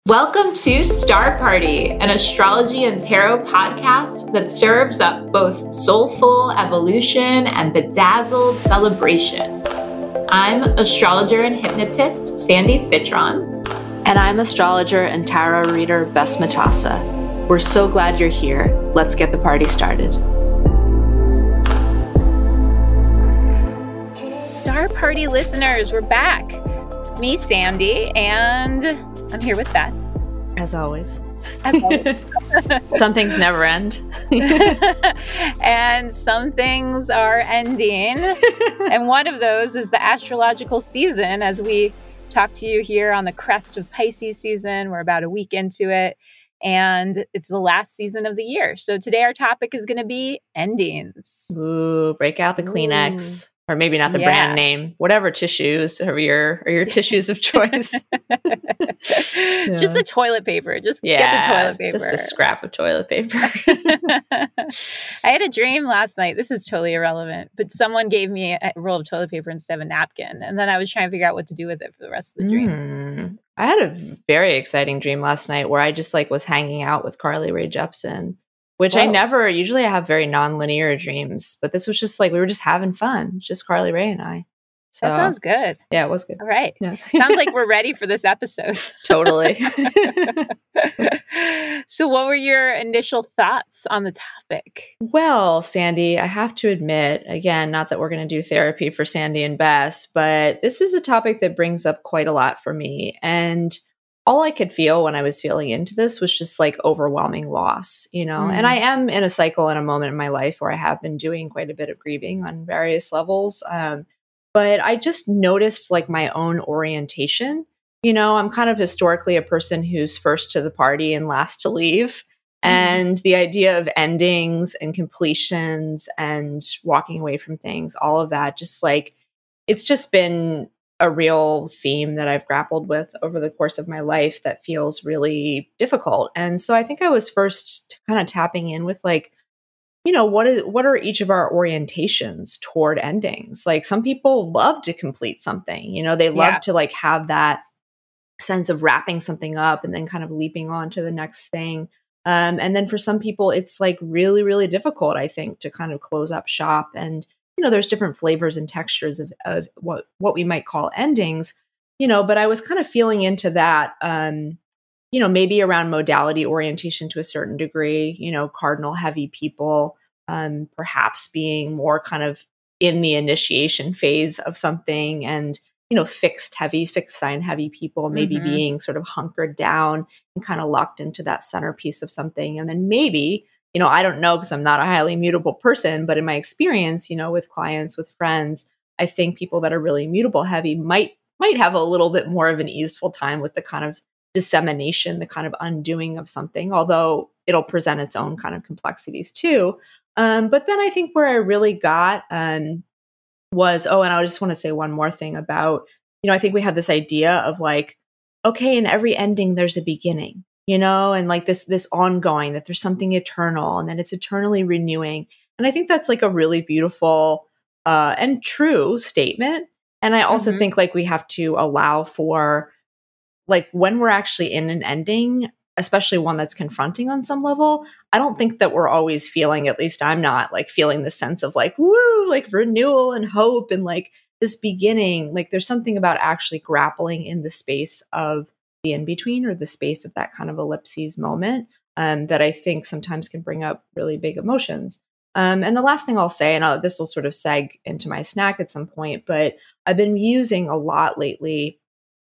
Welcome to Star Party, an astrology and tarot podcast that serves up both soulful evolution and bedazzled celebration. I'm astrologer and hypnotist Sandy Citron. And I'm astrologer and tarot reader Bess Matassa. We're so glad you're here. Let's get the party started. Star Party listeners, we're back. Me, Sandy, and I'm here with Bess. As always. Some things never end. And some things are ending. And one of those is the astrological season. As we talk to you here on the crest of Pisces season, we're about a week into it. And it's the last season of the year. So today our topic is going to be endings. Ooh, break out the Kleenex. Or maybe not the brand name, whatever tissues or your tissues of choice. Just the toilet paper. Just get the toilet paper. Just a scrap of toilet paper. I had a dream last night. This is totally irrelevant, but someone gave me a roll of toilet paper instead of a napkin. And then I was trying to figure out what to do with it for the rest of the dream. I had a very exciting dream last night where I just was hanging out with Carly Rae Jepsen. Which I have very non-linear dreams, but this was just we were just having fun. Just Carly Rae and I. So, that sounds good. Yeah, it was good. All right. Yeah. Sounds like we're ready for this episode. Totally. So what were your initial thoughts on the topic? Well, Sandy, I have to admit, again, not that we're going to do therapy for Sandy and Bess, but this is a topic that brings up quite a lot for me. And all I could feel when I was feeling into this was just overwhelming loss, and I am in a cycle in a moment in my life where I have been doing quite a bit of grieving on various levels. But I just noticed my own orientation. I'm kind of historically a person who's first to the party and last to leave. And the idea of endings and completions and walking away from things, all of that, just it's just been a real theme that I've grappled with over the course of my life that feels really difficult. And so I think I was first kind of tapping in with what are each of our orientations toward endings? Some people love to complete something, they love to have that sense of wrapping something up and then kind of leaping on to the next thing. And then for some people, it's really, really difficult, I think, to kind of close up shop. And there's different flavors and textures of what we might call endings, but I was kind of feeling into that, maybe around modality orientation to a certain degree, cardinal heavy people, perhaps being more kind of in the initiation phase of something and, fixed sign heavy people, maybe being sort of hunkered down and kind of locked into that centerpiece of something. And then maybe, I don't know because I'm not a highly mutable person, but in my experience, with clients, with friends, I think people that are really mutable heavy might have a little bit more of an easeful time with the kind of dissemination, the kind of undoing of something, although it'll present its own kind of complexities too. But then I think where I really got was, and I just want to say one more thing about, I think we have this idea of okay, in every ending, there's a beginning. And this ongoing, that there's something eternal and that it's eternally renewing. And I think that's a really beautiful and true statement. And I also think we have to allow for when we're actually in an ending, especially one that's confronting on some level, I don't think that we're always feeling, at least I'm not feeling the sense of woo, renewal and hope and this beginning. There's something about actually grappling in the space of the in-between or the space of that kind of ellipses moment that I think sometimes can bring up really big emotions. And the last thing I'll say, and this will sort of seg into my snack at some point, but I've been using a lot lately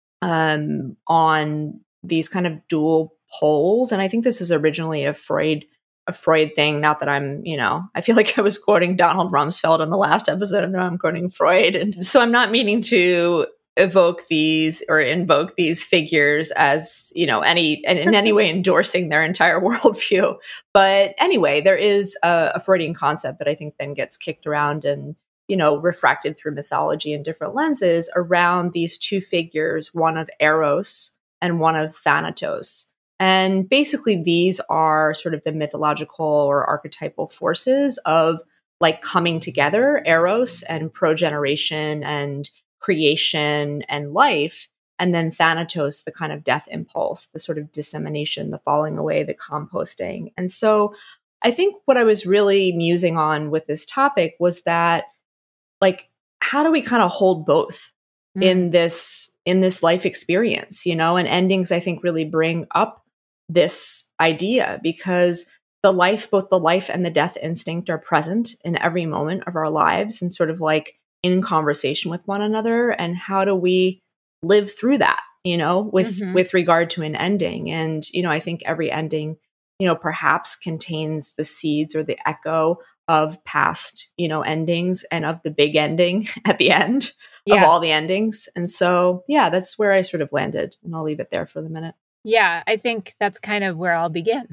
on these kind of dual poles. And I think this is originally a Freud thing. Not that I'm, I feel like I was quoting Donald Rumsfeld in the last episode, and now I'm quoting Freud. And so I'm not meaning to invoke these figures as, in any way endorsing their entire worldview. But anyway, there is a Freudian concept that I think then gets kicked around and, refracted through mythology and different lenses around these two figures, one of Eros and one of Thanatos. And basically these are sort of the mythological or archetypal forces of coming together, Eros and progeneration and creation and life, and then Thanatos, the kind of death impulse, the sort of dissemination, the falling away, the composting. And so I think what I was really musing on with this topic was that, like, how do we kind of hold both in this life experience, and endings, I think, really bring up this idea, because both the life and the death instinct are present in every moment of our lives and sort of like in conversation with one another. And how do we live through that, with regard to an ending? And, I think every ending, perhaps contains the seeds or the echo of past, endings and of the big ending at the end of all the endings. And so, that's where I sort of landed, and I'll leave it there for the minute. Yeah, I think that's kind of where I'll begin.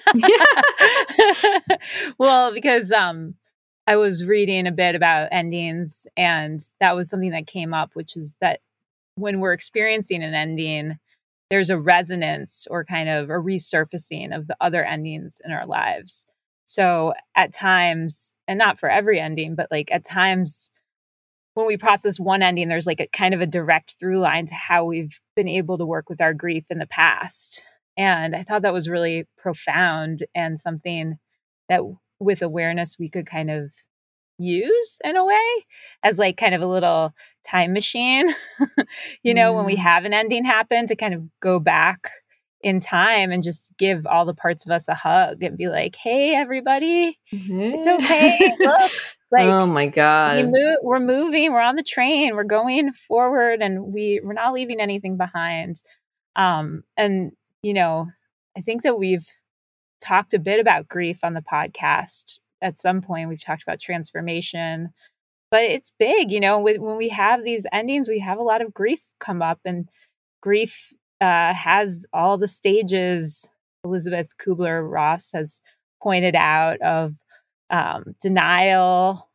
Well, because I was reading a bit about endings, and that was something that came up, which is that when we're experiencing an ending, there's a resonance or kind of a resurfacing of the other endings in our lives. So at times, and not for every ending, but like at times when we process one ending, there's like a kind of a direct through line to how we've been able to work with our grief in the past. And I thought that was really profound and something that with awareness we could kind of use in a way as like kind of a little time machine, when we have an ending happen, to kind of go back in time and just give all the parts of us a hug and be like, hey, everybody, it's okay. Look, like, oh my God, we're moving, we're on the train, we're going forward, and we're not leaving anything behind. And, I think that we've talked a bit about grief on the podcast. At some point, we've talked about transformation, but it's big, when we have these endings, we have a lot of grief come up, and grief has all the stages Elizabeth Kubler-Ross has pointed out of denial,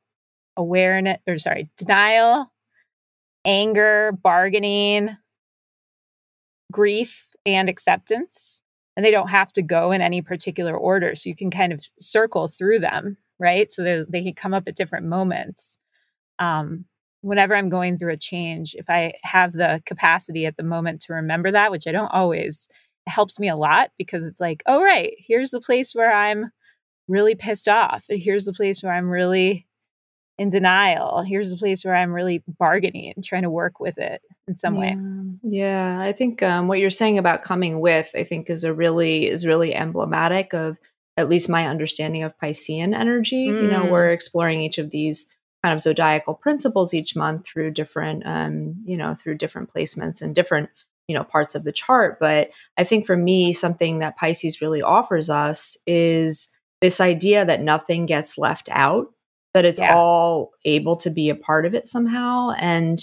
anger, bargaining, grief, and acceptance. And they don't have to go in any particular order. So you can kind of circle through them, right? So they can come up at different moments. Whenever I'm going through a change, if I have the capacity at the moment to remember that, which I don't always, it helps me a lot, because it's like, oh, right, here's the place where I'm really pissed off. And here's the place where I'm really in denial. Here's the place where I'm really bargaining and trying to work with it in some way. Yeah, I think what you're saying about coming with, I think is really emblematic of at least my understanding of Piscean energy. We're exploring each of these kind of zodiacal principles each month through different, through different placements and different, parts of the chart. But I think for me, something that Pisces really offers us is this idea that nothing gets left out, that it's all able to be a part of it somehow. And,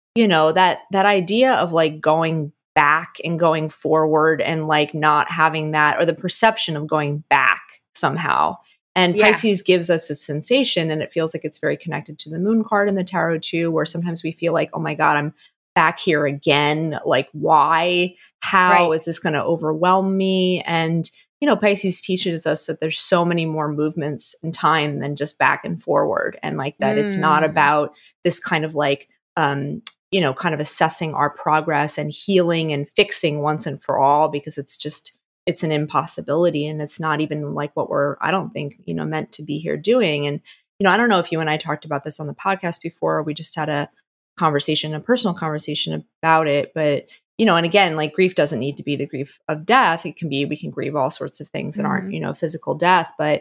that idea of like going back and going forward and like not having that, or the perception of going back somehow. And Pisces gives us a sensation, and it feels like it's very connected to the moon card in the tarot too, where sometimes we feel like, oh my God, I'm back here again. Like, why? How is this going to overwhelm me? And, Pisces teaches us that there's so many more movements in time than just back and forward. And like that, it's not about this kind of like, kind of assessing our progress and healing and fixing once and for all, because it's an impossibility. And it's not even like what we're, I don't think, meant to be here doing. And, I don't know if you and I talked about this on the podcast before, or we just had a personal conversation about it. But, and again, like grief doesn't need to be the grief of death. We can grieve all sorts of things that aren't, physical death. But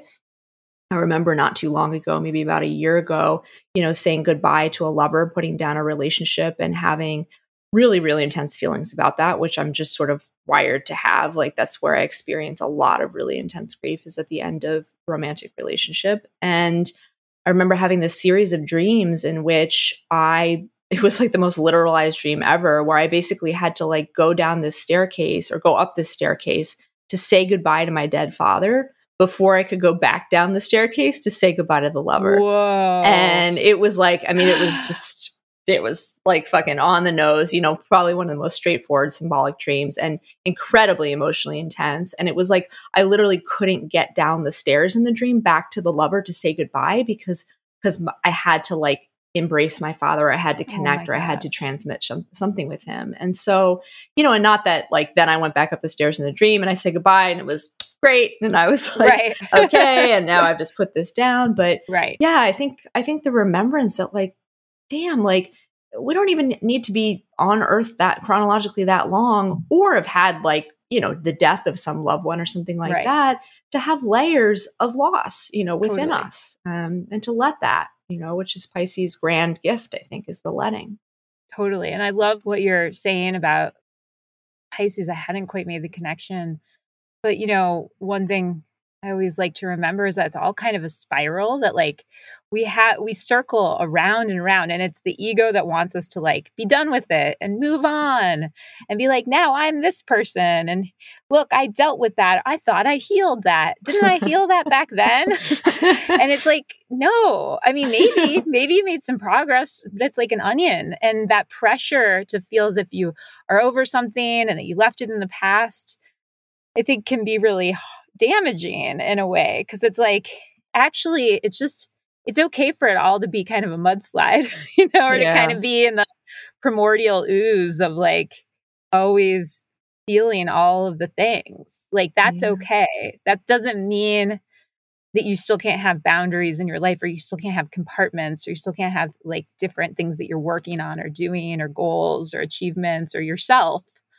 I remember not too long ago, maybe about a year ago, saying goodbye to a lover, putting down a relationship, and having really, really intense feelings about that, which I'm just sort of wired to have. Like that's where I experience a lot of really intense grief, is at the end of a romantic relationship. And I remember having this series of dreams in which it was like the most literalized dream ever, where I basically had to like go down this staircase or go up this staircase to say goodbye to my dead father before I could go back down the staircase to say goodbye to the lover. Whoa. And it was like, it was like fucking on the nose, probably one of the most straightforward symbolic dreams, and incredibly emotionally intense. And it was like, I literally couldn't get down the stairs in the dream back to the lover to say goodbye because I had to like embrace my father, I had to connect, or I had to transmit something with him. And so, and not that like, then I went back up the stairs in the dream and I said goodbye and it was great. And I was like, okay. And now I've just put this down. But yeah, I think the remembrance that like, damn, like we don't even need to be on earth that chronologically that long, or have had like, the death of some loved one or something like that, to have layers of loss, within us, and to let that, which is Pisces' grand gift, I think, is the letting. Totally. And I love what you're saying about Pisces. I hadn't quite made the connection, but one thing I always like to remember is that it's all kind of a spiral, that like we circle around and around, and it's the ego that wants us to like be done with it and move on and be like, now I'm this person. And look, I dealt with that. I thought I healed that. Didn't I heal that back then? And it's like, no, I mean, maybe you made some progress, but it's like an onion. And that pressure to feel as if you are over something and that you left it in the past, I think can be really damaging in a way, because it's like, actually, it's okay for it all to be kind of a mudslide, or to kind of be in the primordial ooze of like always feeling all of the things. Like that's okay. That doesn't mean that you still can't have boundaries in your life, or you still can't have compartments, or you still can't have like different things that you're working on or doing, or goals or achievements or yourself.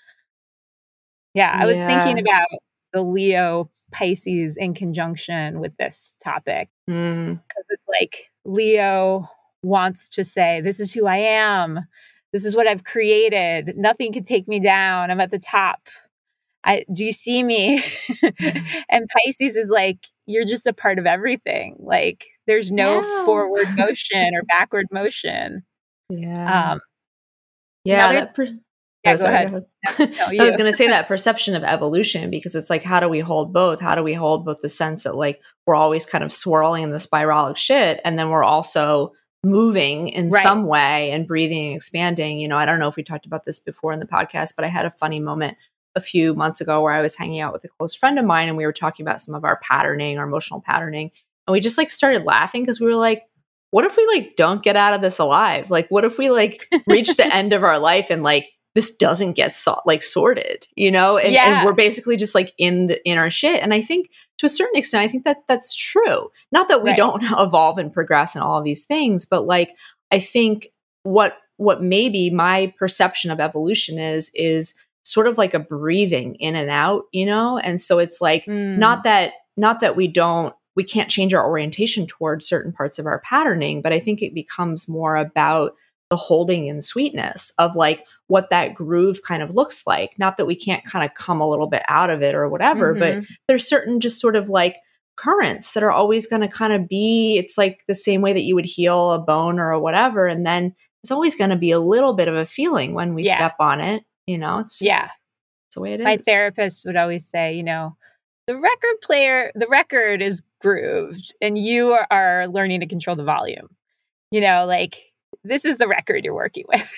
I was thinking about the Leo Pisces in conjunction with this topic, because it's like Leo wants to say, this is who I am. This is what I've created. Nothing can take me down. I'm at the top. Do you see me? And Pisces is like, you're just a part of everything. Like there's no forward motion or backward motion. Yeah. Go ahead. No, I was going to say that perception of evolution, because it's like, how do we hold both? How do we hold both the sense that like we're always kind of swirling in the spiralic shit, and then we're also moving in some way and breathing and expanding? I don't know if we talked about this before in the podcast, but I had a funny moment a few months ago where I was hanging out with a close friend of mine, and we were talking about some of our patterning, our emotional patterning, and we just like started laughing because we were like, what if we like don't get out of this alive? Like, what if we like reach the end of our life and like this doesn't get sorted, and we're basically just like in our shit. And I think to a certain extent, I think that that's true. Not that we don't evolve and progress and all of these things, but like, I think what maybe my perception of evolution is sort of like a breathing in and out, And so it's like, not that we can't change our orientation towards certain parts of our patterning, but I think it becomes more about the holding and sweetness of like what that groove kind of looks like. Not that we can't kind of come a little bit out of it or whatever, but there's certain just sort of like currents that are always going to kind of be, it's like the same way that you would heal a bone or a whatever. And then it's always going to be a little bit of a feeling when we step on it, it's just, it's the way it is. My therapist would always say, the record is grooved and you are learning to control the volume, like, this is the record you're working with.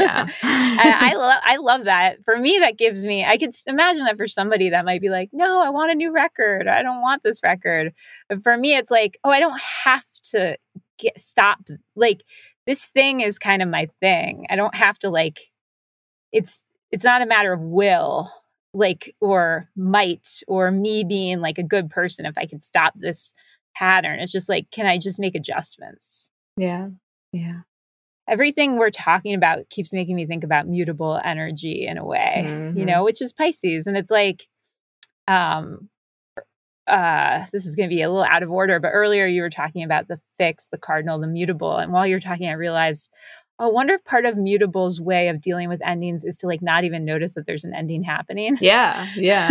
I love that. For me, that gives me, I could imagine that for somebody that might be like, no, I want a new record. I don't want this record. But for me, it's like, oh, I don't have to stop. Like, this thing is kind of my thing. I don't have to like, it's not a matter of will, like, or might, or me being like a good person if I can stop this pattern. It's just like, can I just make adjustments? Yeah. Everything we're talking about keeps making me think about mutable energy in a way, which is Pisces. And it's like, this is going to be a little out of order, but earlier you were talking about the fixed, the cardinal, the mutable. And while you're talking, I realized, I wonder if part of mutable's way of dealing with endings is to like not even notice that there's an ending happening. Yeah.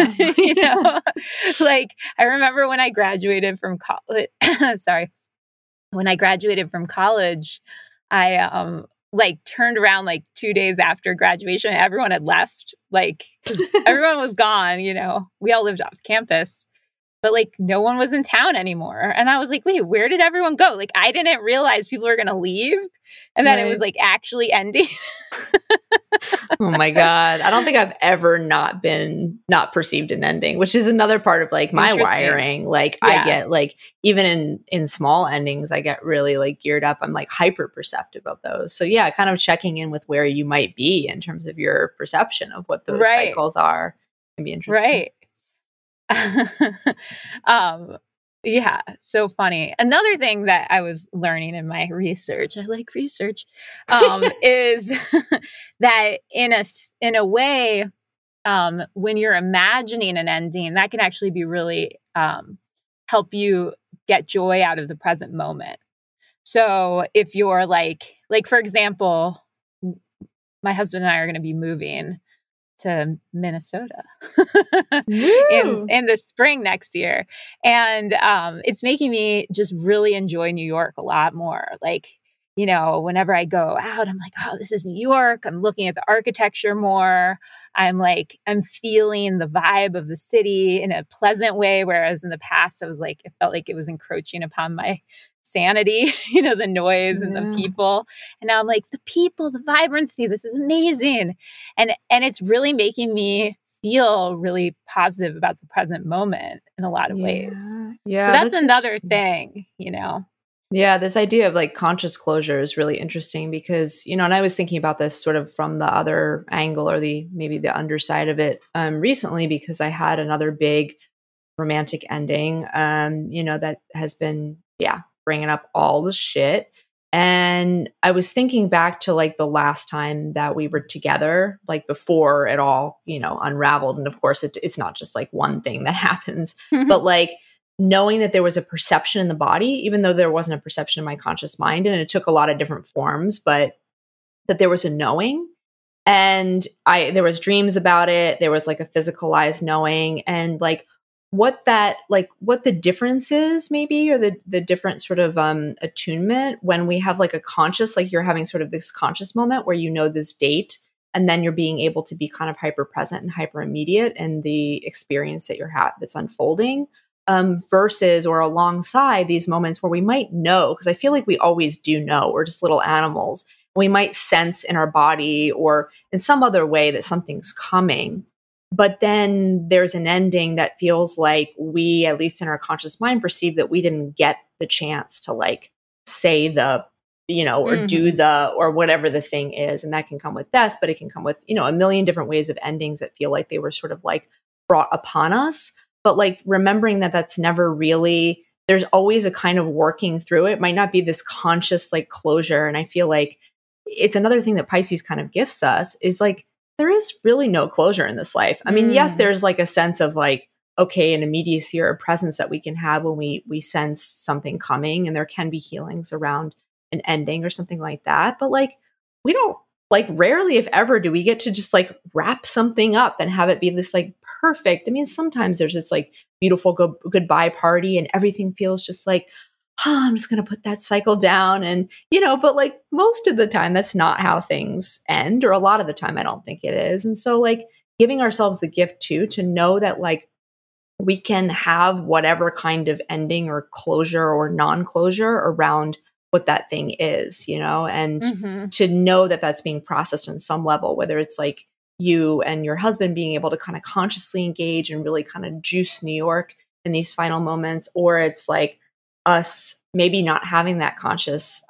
Like I remember when I graduated from college, when I graduated from college, I like turned around like 2 days after graduation. Everyone had left, like 'cause everyone was gone. We all lived off campus, but like no one was in town anymore. And I was like, wait, where did everyone go? Like, I didn't realize people were going to leave and that it was like actually ending. Oh my God. I don't think I've ever not perceived an ending, which is another part of like my wiring. Like I get like, even in small endings, I get really like geared up. I'm like hyper perceptive of those. So yeah, kind of checking in with where you might be in terms of your perception of what those cycles are can be interesting. Right. Yeah, so funny. Another thing that I was learning in my research, I like research, is that in a way, when you're imagining an ending, that can actually be really help you get joy out of the present moment. So if you're like for example, my husband and I are going to be moving to Minnesota in the spring next year. And it's making me just really enjoy New York a lot more. Like, you know, whenever I go out, I'm like, oh, this is New York. I'm looking at the architecture more. I'm feeling the vibe of the city in a pleasant way. Whereas in the past, I was like, it felt like it was encroaching upon my sanity, you know, the noise and the people. And now I'm like, the people, the vibrancy, this is amazing. And it's really making me feel really positive about the present moment in a lot of ways. Yeah. So that's another thing, you know. Yeah, this idea of like conscious closure is really interesting because, you know, and I was thinking about this sort of from the other angle or maybe the underside of it recently, because I had another big romantic ending, you know, that has been, bringing up all the shit. And I was thinking back to like the last time that we were together, like before it all, you know, unraveled. And of course, it's not just like one thing that happens, but like knowing that there was a perception in the body, even though there wasn't a perception in my conscious mind, and it took a lot of different forms, but that there was a knowing. And there was dreams about it. There was like a physicalized knowing, and like what the difference is maybe, or the different sort of attunement when we have like a conscious, like you're having sort of this conscious moment where you know this date, and then you're being able to be kind of hyper present and hyper immediate in the experience that that's unfolding, versus or alongside these moments where we might know, because I feel like we always do know, we're just little animals. We might sense in our body or in some other way that something's coming. But then there's an ending that feels like we, at least in our conscious mind, perceive that we didn't get the chance to like say the, you know, or do the, or whatever the thing is. And that can come with death, but it can come with, you know, a million different ways of endings that feel like they were sort of like brought upon us. But like remembering that that's never really, there's always a kind of working through it. It might not be this conscious like closure. And I feel like it's another thing that Pisces kind of gifts us is like, there is really no closure in this life. I mean, yes, there's like a sense of like, okay, an immediacy or a presence that we can have when we sense something coming, and there can be healings around an ending or something like that. But like, we don't, like, rarely, if ever, do we get to just like wrap something up and have it be this like perfect. I mean, sometimes there's this like beautiful goodbye party and everything feels just like, I'm just going to put that cycle down. And, you know, but like most of the time, that's not how things end, or a lot of the time, I don't think it is. And so like giving ourselves the gift too, to know that like we can have whatever kind of ending or closure or non-closure around what that thing is, you know, and to know that that's being processed on some level, whether it's like you and your husband being able to kind of consciously engage and really kind of juice New York in these final moments, or it's like us maybe not having that conscious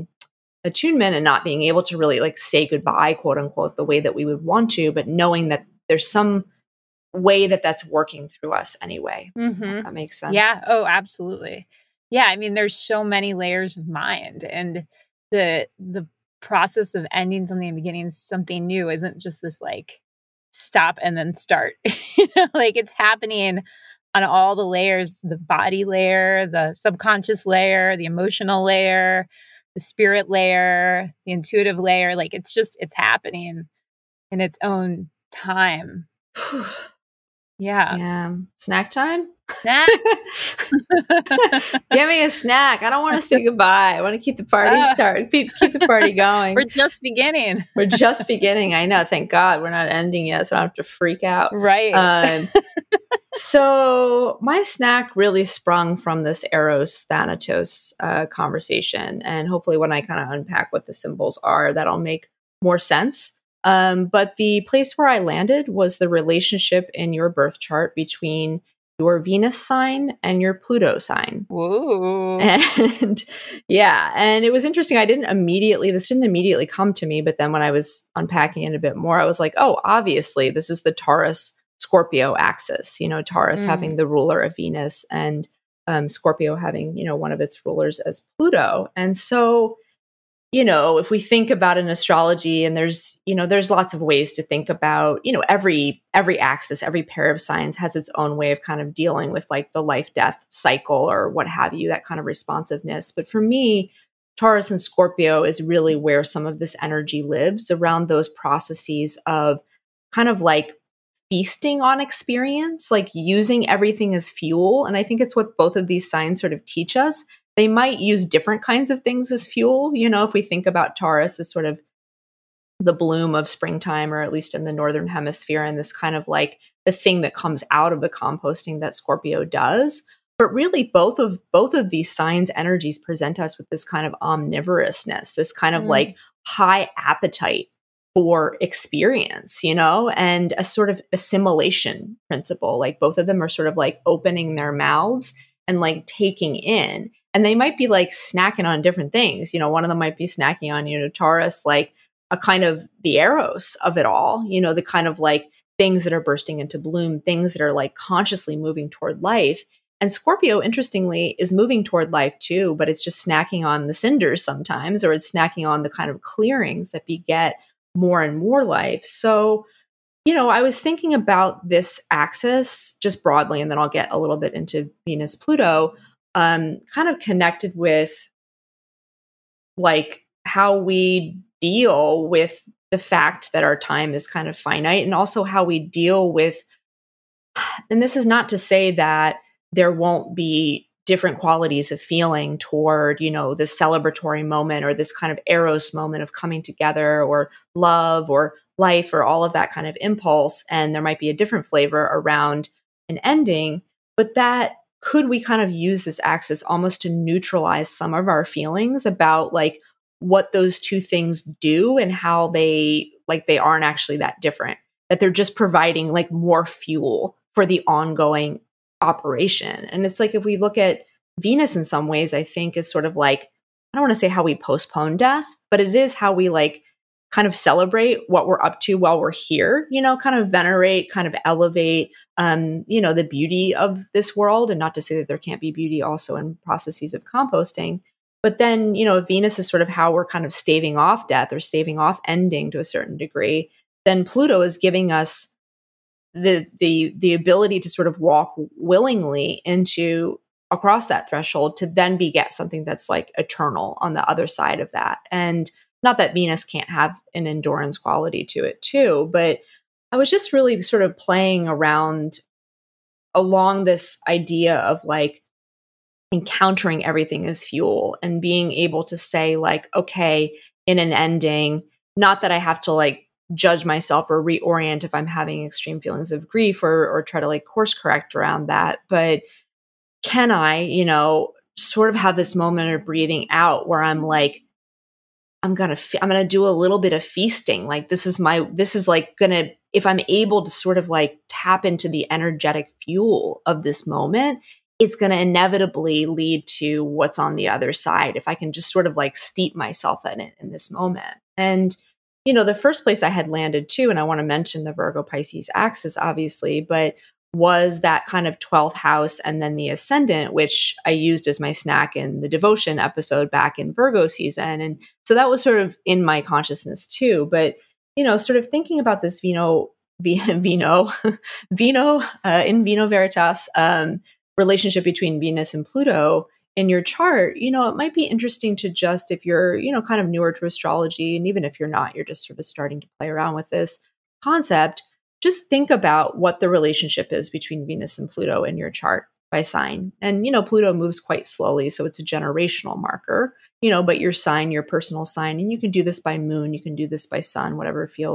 attunement and not being able to really like say goodbye, quote unquote, the way that we would want to, but knowing that there's some way that that's working through us anyway. That makes sense. Yeah. Oh, absolutely. Yeah. I mean, there's so many layers of mind, and the process of ending something and beginning something new isn't just this like stop and then start. You know, like it's happening on all the layers, the body layer, the subconscious layer, the emotional layer, the spirit layer, the intuitive layer. Like it's happening in its own time. Yeah. Snack time? Snacks. Give me a snack. I don't want to say goodbye. I want to keep the party started. Keep the party going. We're just beginning. We're just beginning. I know. Thank God we're not ending yet, so I don't have to freak out. Right. So my snack really sprung from this Eros Thanatos conversation. And hopefully when I kind of unpack what the symbols are, that'll make more sense. But the place where I landed was the relationship in your birth chart between your Venus sign and your Pluto sign. Ooh. And yeah, and it was interesting. This didn't immediately come to me, but then when I was unpacking it a bit more, I was like, oh, obviously this is the Taurus Scorpio axis, Taurus having the ruler of Venus and Scorpio having, one of its rulers as Pluto. And so, if we think about an astrology, and there's lots of ways to think about, every axis, every pair of signs has its own way of kind of dealing with like the life-death cycle or what have you, that kind of responsiveness. But for me, Taurus and Scorpio is really where some of this energy lives, around those processes of kind of like feasting on experience, like using everything as fuel. And I think it's what both of these signs sort of teach us. They might use different kinds of things as fuel. If we think about Taurus as sort of the bloom of springtime, or at least in the Northern Hemisphere, and this kind of like the thing that comes out of the composting that Scorpio does. But really, both of these signs' energies present us with this kind of omnivorousness, this kind of like high appetite for experience, and a sort of assimilation principle. Like both of them are sort of like opening their mouths and like taking in. And they might be like snacking on different things. One of them might be snacking on, Taurus, like a kind of the Eros of it all, the kind of like things that are bursting into bloom, things that are like consciously moving toward life. And Scorpio, interestingly, is moving toward life too, but it's just snacking on the cinders sometimes, or it's snacking on the kind of clearings that beget more and more life. So, I was thinking about this axis just broadly, and then I'll get a little bit into Venus, Pluto, kind of connected with like how we deal with the fact that our time is kind of finite, and also how we deal with, and this is not to say that there won't be different qualities of feeling toward, this celebratory moment or this kind of Eros moment of coming together or love or life or all of that kind of impulse. And there might be a different flavor around an ending, but that could we kind of use this axis almost to neutralize some of our feelings about like what those two things do and how they aren't actually that different, that they're just providing like more fuel for the ongoing operation. And it's like, if we look at Venus in some ways, I think is sort of like, I don't want to say how we postpone death, but it is how we like kind of celebrate what we're up to while we're here, kind of venerate, kind of elevate, the beauty of this world. And not to say that there can't be beauty also in processes of composting. But then, if Venus is sort of how we're kind of staving off death or staving off ending to a certain degree, then Pluto is giving us the ability to sort of walk willingly across that threshold to then beget something that's like eternal on the other side of that. And not that Venus can't have an endurance quality to it too, but I was just really sort of playing around along this idea of like encountering everything as fuel and being able to say like, okay, in an ending, not that I have to like judge myself or reorient if I'm having extreme feelings of grief or try to like course correct around that. But can I, sort of have this moment of breathing out where I'm like, I'm going to do a little bit of feasting. Like this is like if I'm able to sort of like tap into the energetic fuel of this moment, it's going to inevitably lead to what's on the other side. If I can just sort of like steep myself in it in this moment. And the first place I had landed too, and I want to mention the Virgo Pisces axis, obviously, but was that kind of 12th house and then the ascendant, which I used as my snack in the devotion episode back in Virgo season. And so that was sort of in my consciousness too. But, sort of thinking about this in Vino Veritas relationship between Venus and Pluto in your chart, it might be interesting to just, if you're, kind of newer to astrology, and even if you're not, you're just sort of starting to play around with this concept, just think about what the relationship is between Venus and Pluto in your chart by sign. And, Pluto moves quite slowly, so it's a generational marker, but your sign, your personal sign, and you can do this by moon, you can do this by sun, whatever feels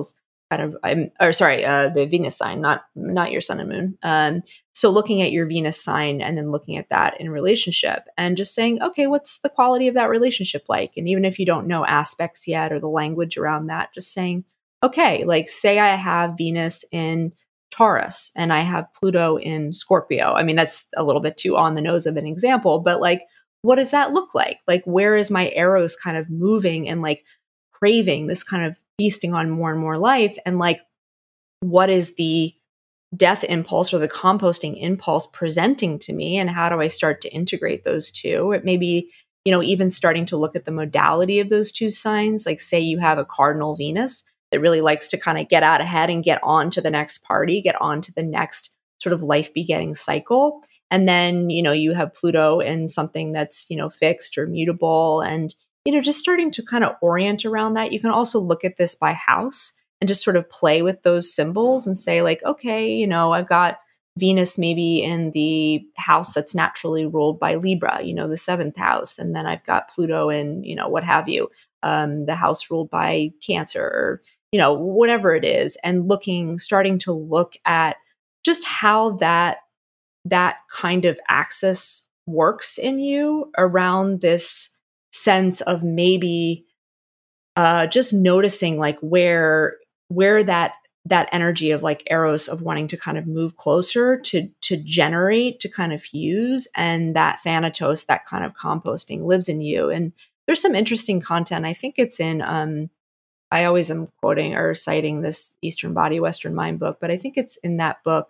kind of, the Venus sign, not your sun and moon. So looking at your Venus sign and then looking at that in relationship and just saying, okay, what's the quality of that relationship like? And even if you don't know aspects yet or the language around that, just saying, okay, like say I have Venus in Taurus and I have Pluto in Scorpio. I mean, that's a little bit too on the nose of an example, but like, what does that look like? Like, where is my Eros kind of moving and like craving this kind of feasting on more and more life? And like, what is the death impulse or the composting impulse presenting to me? And how do I start to integrate those two? It may be, even starting to look at the modality of those two signs. Like, say you have a cardinal Venus that really likes to kind of get out ahead and get on to the next party, get on to the next sort of life begetting cycle. And then, you have Pluto in something that's, fixed or mutable and, just starting to kind of orient around that. You can also look at this by house and just sort of play with those symbols and say like, okay, I've got Venus maybe in the house that's naturally ruled by Libra, the seventh house. And then I've got Pluto in, what have you, the house ruled by Cancer or, whatever it is. And starting to look at just how that kind of axis works in you around this sense of maybe just noticing like where that energy of like Eros of wanting to kind of move closer to generate, to kind of fuse, and that Thanatos, that kind of composting lives in you. And there's some interesting content. I think it's in I always am quoting or citing this Eastern Body, Western Mind book, but I think it's in that book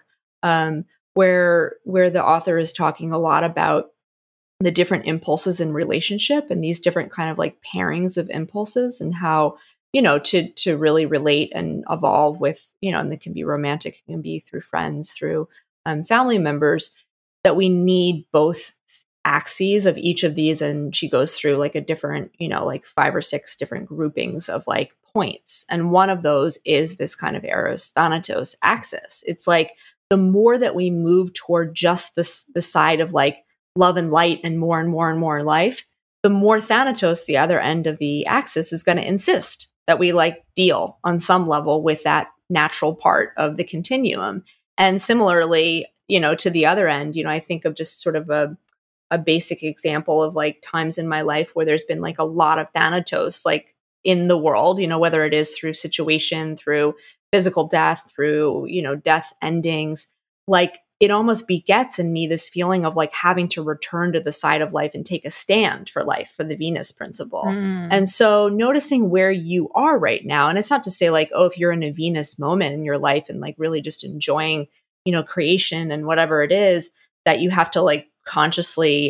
where the author is talking a lot about the different impulses in relationship and these different kind of like pairings of impulses and how, to really relate and evolve with, and it can be romantic, it can be through friends, through family members, that we need both axes of each of these. And she goes through like a different, like 5 or 6 different groupings of like points. And one of those is this kind of Eros Thanatos axis. It's like the more that we move toward just the side of like love and light and more and more and more life, the more Thanatos, the other end of the axis, is going to insist that we like deal on some level with that natural part of the continuum. And similarly, to the other end, I think of just sort of a basic example of like times in my life where there's been like a lot of Thanatos like in the world, whether it is through situation, through physical death, through, death endings, like it almost begets in me this feeling of like having to return to the side of life and take a stand for life, for the Venus principle. And so noticing where you are right now, and it's not to say like, oh, if you're in a Venus moment in your life and like really just enjoying, creation and whatever it is, that you have to like consciously,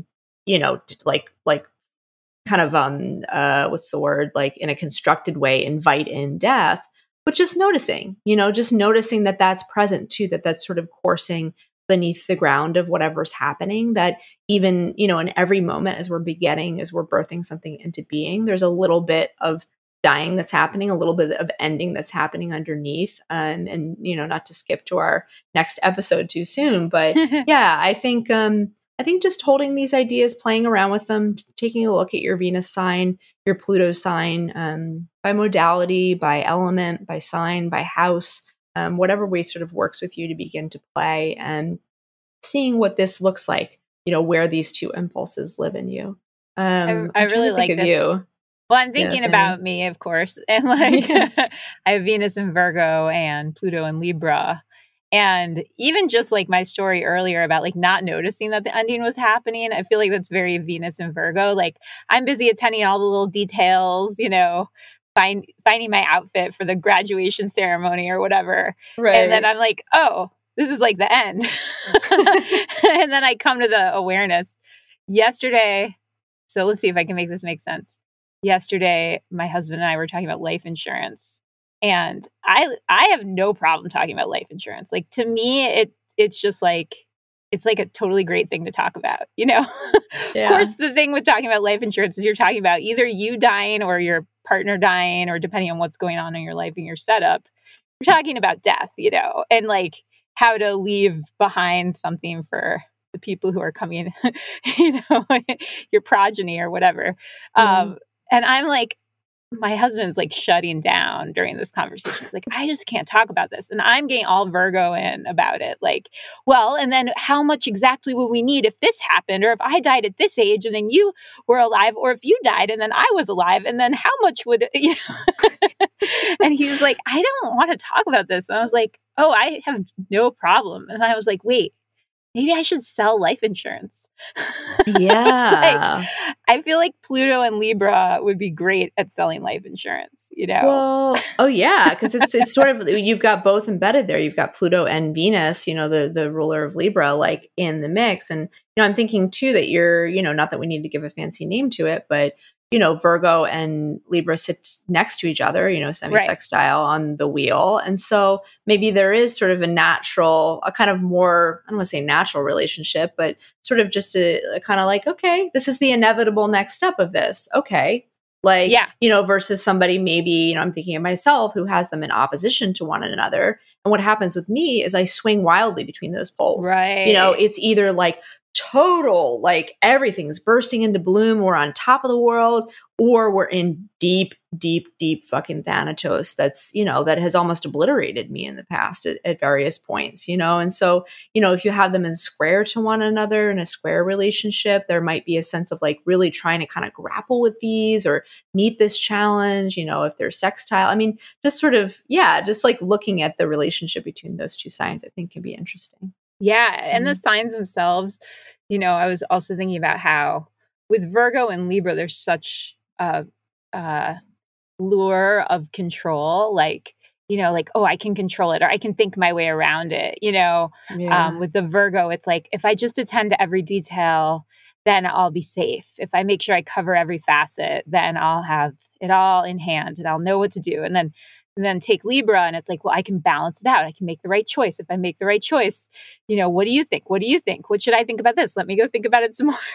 like kind of, what's the word? Like in a constructed way, invite in death. But just noticing, just noticing that that's present too, that's sort of coursing beneath the ground of whatever's happening, that even, in every moment as we're begetting, as we're birthing something into being, there's a little bit of dying that's happening, a little bit of ending that's happening underneath. And not to skip to our next episode too soon, but yeah, I think just holding these ideas, playing around with them, taking a look at your Venus sign, your Pluto sign, by modality, by element, by sign, by house, whatever way sort of works with you to begin to play and seeing what this looks like, where these two impulses live in you. I really like this. You. Well, I'm thinking about me, of course, and like I have Venus in Virgo and Pluto in Libra. And even just like my story earlier about like not noticing that the ending was happening, I feel like that's very Venus and Virgo. Like I'm busy attending all the little details, finding my outfit for the graduation ceremony or whatever. Right. And then I'm like, oh, this is like the end. And then I come to the awareness yesterday. So let's see if I can make this make sense. Yesterday, my husband and I were talking about life insurance. And I have no problem talking about life insurance. Like to me, it's just like, it's like a totally great thing to talk about, Yeah. Of course, the thing with talking about life insurance is you're talking about either you dying or your partner dying, or depending on what's going on in your life and your setup, you're talking about death, and like how to leave behind something for the people who are coming, your progeny or whatever. And I'm like, my husband's like shutting down during this conversation. He's like, I just can't talk about this. And I'm getting all Virgo in about it. Like, well, and then how much exactly would we need if this happened, or if I died at this age and then you were alive, or if you died and then I was alive, and then how much would, you know? And he's like, I don't want to talk about this. And I was like, oh, I have no problem. And I was like, wait, maybe I should sell life insurance. Yeah. I feel like Pluto and Libra would be great at selling life insurance, you know? Well, oh yeah, because it's sort of, you've got both embedded there. You've got Pluto and Venus, you know, the ruler of Libra, like in the mix. And, you know, I'm thinking too that you're, you know, not that we need to give a fancy name to it, but you know, Virgo and Libra sit next to each other, you know, semi-sextile on the wheel. And so maybe there is sort of a kind of more, I don't want to say natural relationship, but sort of just a kind of like, okay, this is the inevitable next step of this. Okay. Like, you know, versus somebody maybe, you know, I'm thinking of myself who has them in opposition to one another. And what happens with me is I swing wildly between those poles. Right. You know, it's either like, total, like everything's bursting into bloom, we're on top of the world, or we're in deep fucking Thanatos that's, you know, that has almost obliterated me in the past at various points, you know. And so, you know, if you have them in square to one another in a square relationship, there might be a sense of like really trying to kind of grapple with these or meet this challenge, you know, if they're sextile. I mean, just sort of, just like looking at the relationship between those two signs, I think can be interesting. Yeah. And the signs themselves, you know, I was also thinking about how with Virgo and Libra, there's such a lure of control, like, you know, like, oh, I can control it or I can think my way around it, you know. With the Virgo, it's like, if I just attend to every detail, then I'll be safe. If I make sure I cover every facet, then I'll have it all in hand and I'll know what to do. And then take Libra and it's like, well, I can balance it out. I can make the right choice. If I make the right choice, you know, what do you think? What do you think? What should I think about this? Let me go think about it some more.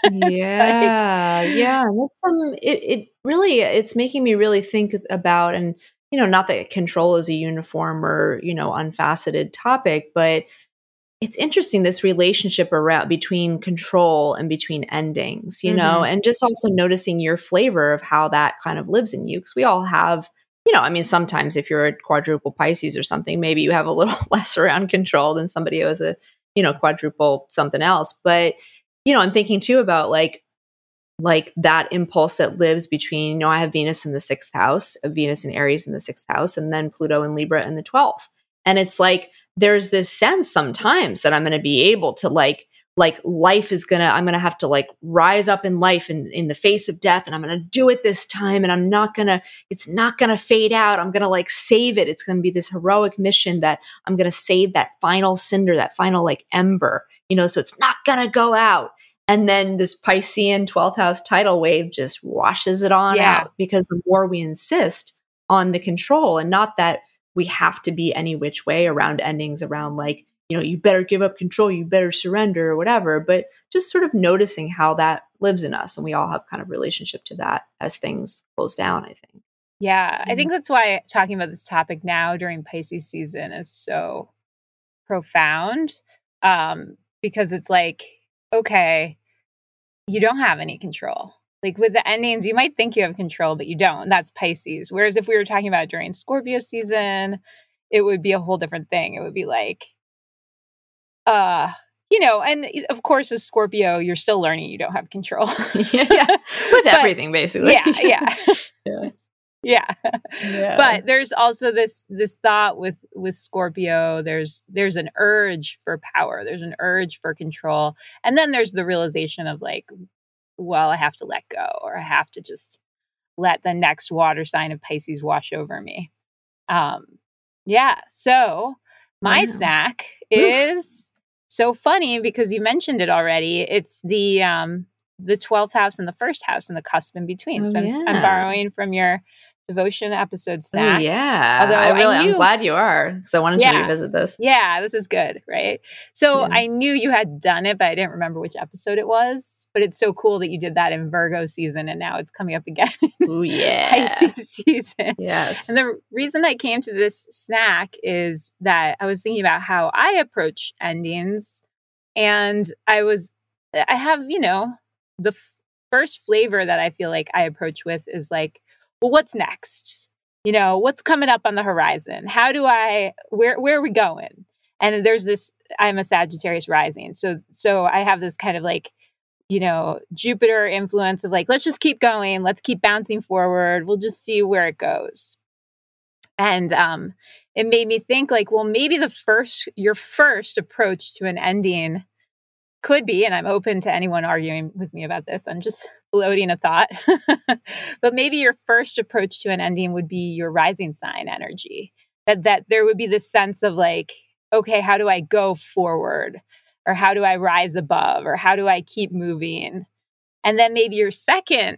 Yeah. That's it really, it's making me really think about, and, you know, not that control is a uniform or, you know, unfaceted topic, but it's interesting, this relationship around between control and between endings, you know, and just also noticing your flavor of how that kind of lives in you. Because we all have, you know, I mean, sometimes if you're a quadruple Pisces or something, maybe you have a little less around control than somebody who has a, you know, quadruple something else. But, you know, I'm thinking too about like that impulse that lives between, you know, I have Venus in the 6th house, Venus and Aries in the 6th house, and then Pluto and Libra in the 12th. And it's like, there's this sense sometimes that I'm going to be able to like life is I'm going to have to like rise up in life in the face of death. And I'm going to do it this time. And it's not going to fade out. I'm going to like save it. It's going to be this heroic mission that I'm going to save that final cinder, that final like ember, you know, so it's not going to go out. And then this Piscean 12th house tidal wave just washes it on out, because the more we insist on the control, and not that we have to be any which way around endings, around like, you know, you better give up control, you better surrender or whatever, but just sort of noticing how that lives in us. And we all have kind of relationship to that as things close down, I think. Yeah. I think that's why talking about this topic now during Pisces season is so profound. Because it's like, okay, you don't have any control. Like with the endings, you might think you have control, but you don't. That's Pisces. Whereas if we were talking about during Scorpio season, it would be a whole different thing. It would be like, you know, and of course with Scorpio, you're still learning you don't have control. With everything, basically. Yeah. But there's also this thought with Scorpio, there's an urge for power, there's an urge for control, and then there's the realization of like, well, I have to let go, or I have to just let the next water sign of Pisces wash over me. So my snack is so funny because you mentioned it already. It's the 12th house and the 1st house and the cusp in between. I'm borrowing from your devotion episode snack. Oh, yeah. Although I'm glad you are, because I wanted to revisit this. Yeah, this is good, right? So I knew you had done it, but I didn't remember which episode it was. But it's so cool that you did that in Virgo season, and now it's coming up again. Oh, yeah. Pisces season. Yes. And the reason I came to this snack is that I was thinking about how I approach endings, and I have, you know, the first flavor that I feel like I approach with is like, well, what's next? What's coming up on the horizon? Where are we going? And there's this, I'm a Sagittarius rising. So I have this kind of like, Jupiter influence of like, let's just keep going. Let's keep bouncing forward. We'll just see where it goes. And it made me think like, well, maybe your first approach to an ending could be, and I'm open to anyone arguing with me about this, I'm just floating a thought, but maybe your first approach to an ending would be your rising sign energy. That there would be this sense of like, okay, how do I go forward? Or how do I rise above? Or how do I keep moving? And then maybe your second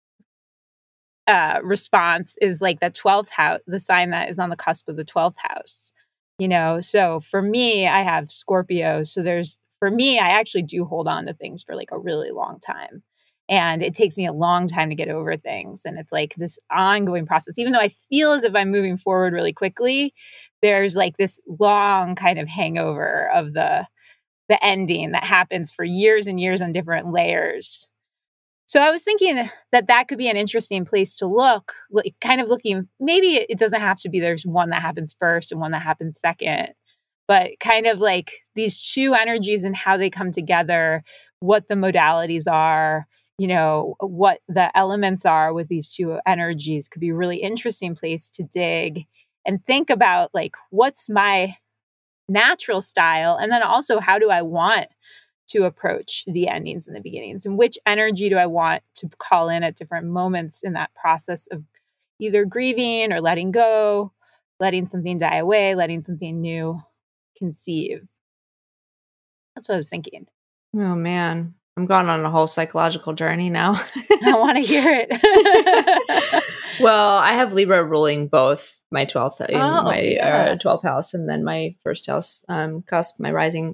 response is like the 12th house, the sign that is on the cusp of the 12th house. So for me, I have Scorpio. So for me, I actually do hold on to things for like a really long time. And it takes me a long time to get over things. And it's like this ongoing process. Even though I feel as if I'm moving forward really quickly, there's like this long kind of hangover of the ending that happens for years and years on different layers. So I was thinking that could be an interesting place to look, like kind of looking, maybe it doesn't have to be there's one that happens first and one that happens second, but kind of like these two energies and how they come together, what the modalities are, what the elements are with these two energies could be a really interesting place to dig and think about like, what's my natural style? And then also, how do I want to approach the endings and the beginnings? And which energy do I want to call in at different moments in that process of either grieving or letting go, letting something die away, letting something new conceive? That's what I was thinking. Oh, man. I'm going on a whole psychological journey now. I want to hear it. Well, I have Libra ruling both my 12th in my 12th house and then my first house cusp, my rising.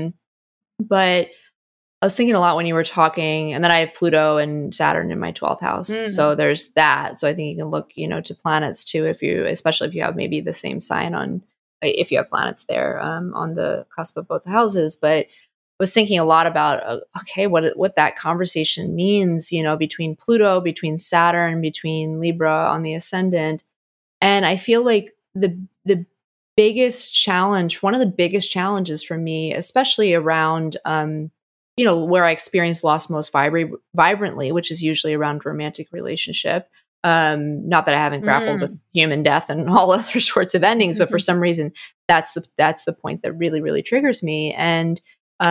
But I was thinking a lot when you were talking, and then I have Pluto and Saturn in my 12th house. So there's that. So I think you can look, to planets too, especially if you have maybe the same sign if you have planets there on the cusp of both the houses. But I was thinking a lot about, what that conversation means, between Pluto, between Saturn, between Libra on the ascendant. And I feel like the biggest challenge, one of the biggest challenges for me, especially around, where I experience loss most vibrantly, which is usually around romantic relationship. Not that I haven't grappled with human death and all other sorts of endings, but for some reason, that's the point that really, really triggers me. And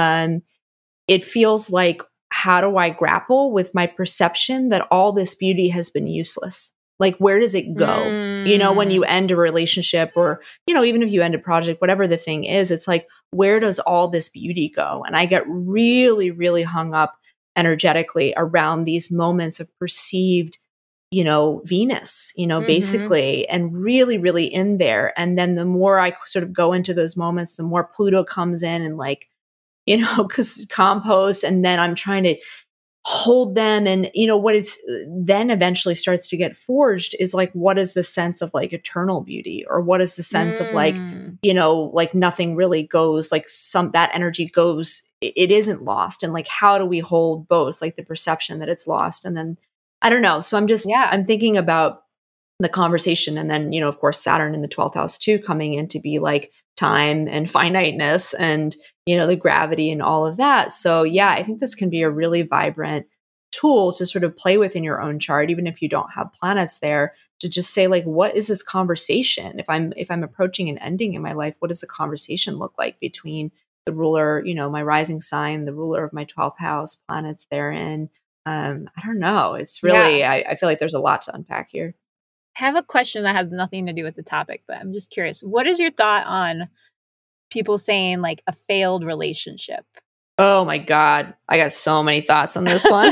it feels like, how do I grapple with my perception that all this beauty has been useless? Like, where does it go? When you end a relationship or, even if you end a project, whatever the thing is, it's like, where does all this beauty go? And I get really, really hung up energetically around these moments of perceived, Venus, basically, and really, really in there. And then the more I sort of go into those moments, the more Pluto comes in and like, because compost, and then I'm trying to hold them. And, what it's then eventually starts to get forged is like, what is the sense of like eternal beauty? Or what is the sense of like, like nothing really goes, like that energy goes, it isn't lost. And like, how do we hold both, like the perception that it's lost? And then, I don't know. So I'm thinking about the conversation. And then, of course, Saturn in the 12th house too, coming in to be like time and finiteness and, the gravity and all of that. So yeah, I think this can be a really vibrant tool to sort of play with in your own chart, even if you don't have planets there, to just say like, what is this conversation? If I'm approaching an ending in my life, what does the conversation look like between the ruler, my rising sign, the ruler of my 12th house, planets therein? I don't know. It's really, I feel like there's a lot to unpack here. I have a question that has nothing to do with the topic, but I'm just curious. What is your thought on people saying like a failed relationship? Oh my God. I got so many thoughts on this one.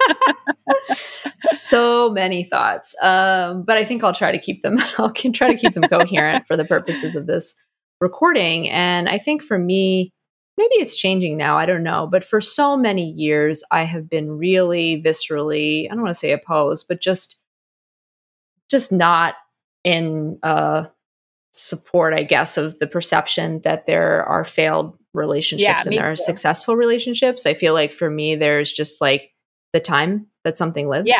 So many thoughts. But I think I'll try to keep them coherent for the purposes of this recording. And I think for me, maybe it's changing now. I don't know. But for so many years, I have been really viscerally, I don't want to say opposed, but just not in support, I guess, of the perception that there are failed relationships and there are successful relationships. I feel like for me, there's just like the time that something lives. Yeah.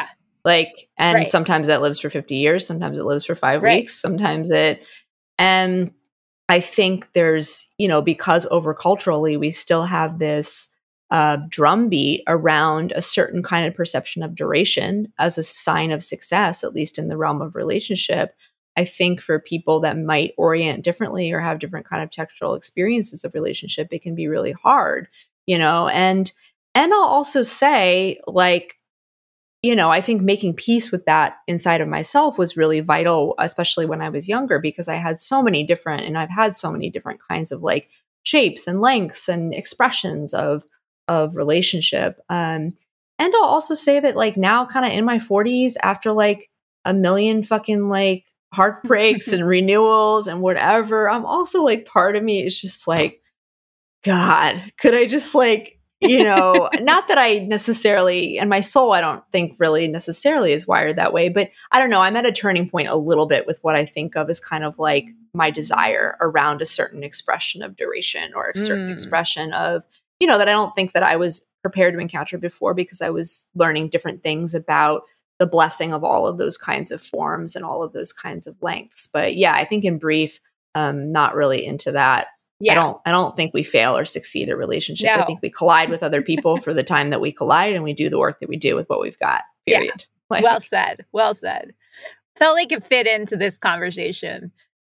And Right. sometimes that lives for 50 years. Sometimes it lives for 5 Right. weeks. And I think there's, because over culturally, we still have this drumbeat around a certain kind of perception of duration as a sign of success, at least in the realm of relationship. I think for people that might orient differently or have different kind of textual experiences of relationship, it can be really hard, and I'll also say, I think making peace with that inside of myself was really vital, especially when I was younger, because I've had so many different kinds of shapes and lengths and expressions of relationship. And I'll also say that now kind of in my 40s, after a million fucking heartbreaks and renewals and whatever, I'm also part of me is just God, could I just not that I necessarily, and my soul, I don't think really necessarily is wired that way, but I don't know. I'm at a turning point a little bit with what I think of as kind of my desire around a certain expression of duration or a certain expression of, that I don't think that I was prepared to encounter before, because I was learning different things about the blessing of all of those kinds of forms and all of those kinds of lengths. But yeah, I think in brief, not really into that. Yeah. I don't think we fail or succeed at relationship. No. I think we collide with other people for the time that we collide, and we do the work that we do with what we've got. Period. Yeah. Well said. Well said. Felt like it fit into this conversation.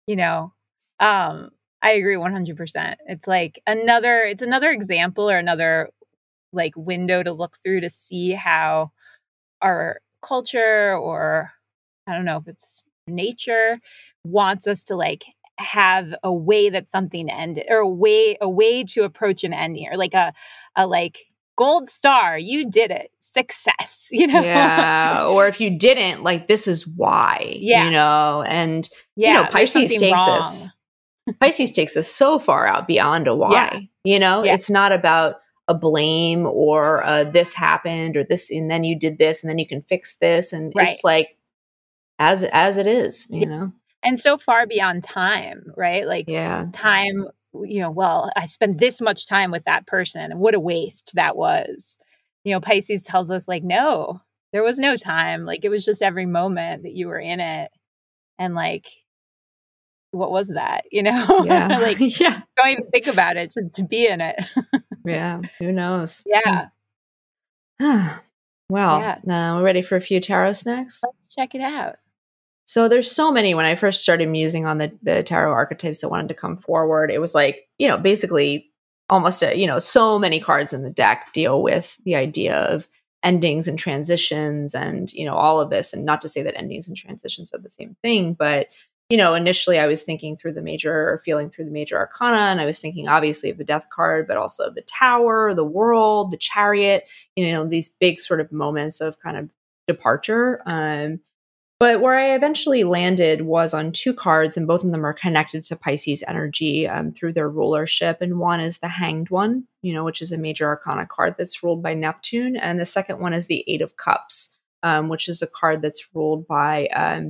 I agree 100%. It's another example or another window to look through to see how our culture, or I don't know if it's nature, wants us to have a way that something ended, or a way to approach an ending, or a gold star, you did it, success, Yeah. Or if you didn't, this is why, and Pisces takes us so far out beyond a why, it's not about a blame or this happened or this, and then you did this and then you can fix this. And it's as it is, And so far beyond time, right? Time, well, I spent this much time with that person, and what a waste that was. Pisces tells us no, there was no time. It was just every moment that you were in it. And what was that? Yeah. Don't even think about it, just to be in it. Yeah. Who knows? Yeah. Well, we're ready for a few tarot snacks. Let's check it out. So there's so many. When I first started musing on the tarot archetypes that wanted to come forward, it was basically almost so many cards in the deck deal with the idea of endings and transitions and, all of this. And not to say that endings and transitions are the same thing, but, initially I was feeling through the major arcana, and I was thinking obviously of the Death card, but also the Tower, the World, the Chariot, these big sort of moments of kind of departure. But where I eventually landed was on two cards, and both of them are connected to Pisces energy through their rulership. And one is the Hanged One, which is a major arcana card that's ruled by Neptune. And the second one is the Eight of Cups, which is a card that's ruled by